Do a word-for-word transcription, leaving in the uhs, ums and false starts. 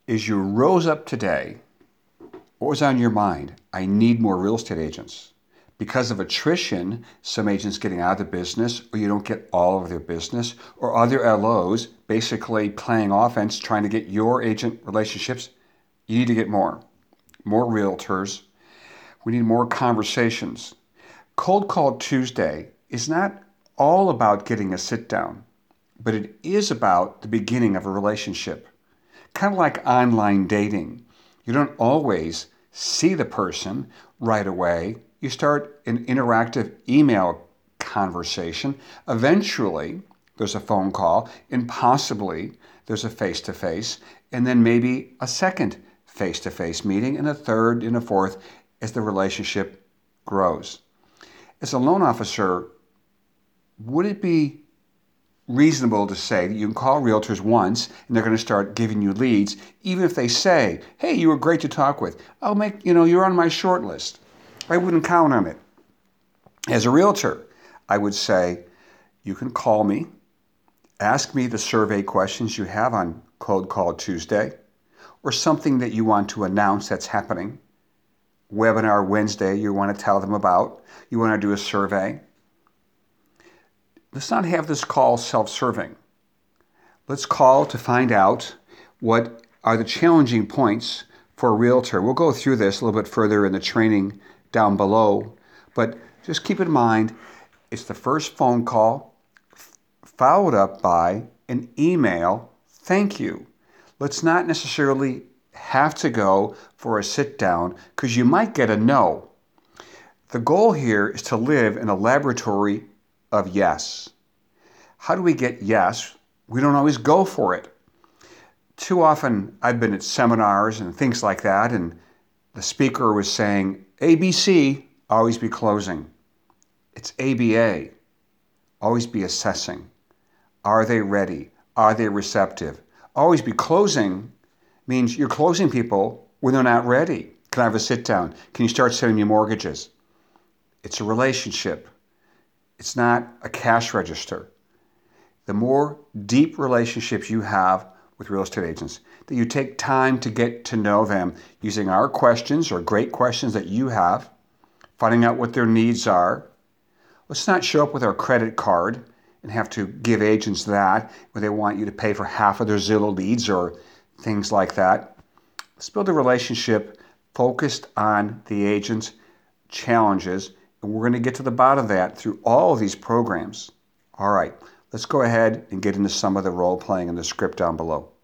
As you rose up today, what was on your mind? I need more real estate agents. Because of attrition, some agents getting out of the business, or you don't get all of their business, or other L Os basically playing offense, trying to get your agent relationships, you need to get more. More realtors. We need more conversations. Cold Call Tuesday is not all about getting a sit down, but it is about the beginning of a relationship. Kind of like online dating. You don't always see the person right away. You start an interactive email conversation. Eventually, there's a phone call, and possibly there's a face-to-face, and then maybe a second face-to-face meeting, and a third and a fourth as the relationship grows. As a loan officer, would it be reasonable to say that you can call realtors once and they're going to start giving you leads, even if they say, hey, you were great to talk with. I'll make, you know, you're on my short list. I wouldn't count on it. As a realtor, I would say, you can call me, ask me the survey questions you have on Cold Call Tuesday, or something that you want to announce that's happening. Webinar Wednesday you want to tell them about. You want to do a survey. Let's not have this call self-serving. Let's call to find out what are the challenging points for a realtor. We'll go through this a little bit further in the training down below, but just keep in mind, it's the first phone call followed up by an email, thank you. Let's not necessarily have to go for a sit down because you might get a no. The goal here is to live in a laboratory of yes. How do we get yes? We don't always go for it. Too often I've been at seminars and things like that, and the speaker was saying, A B C, always be closing. It's A B A, always be assessing. Are they ready? Are they receptive? Always be closing means you're closing people when they're not ready. Can I have a sit down? Can you start sending me mortgages? It's a relationship. It's not a cash register. The more deep relationships you have with real estate agents, that you take time to get to know them using our questions or great questions that you have, finding out what their needs are. Let's not show up with our credit card and have to give agents that when they want you to pay for half of their Zillow leads or things like that. Let's build a relationship focused on the agent's challenges. And we're going to get to the bottom of that through all of these programs. All right, let's go ahead and get into some of the role playing in the script down below.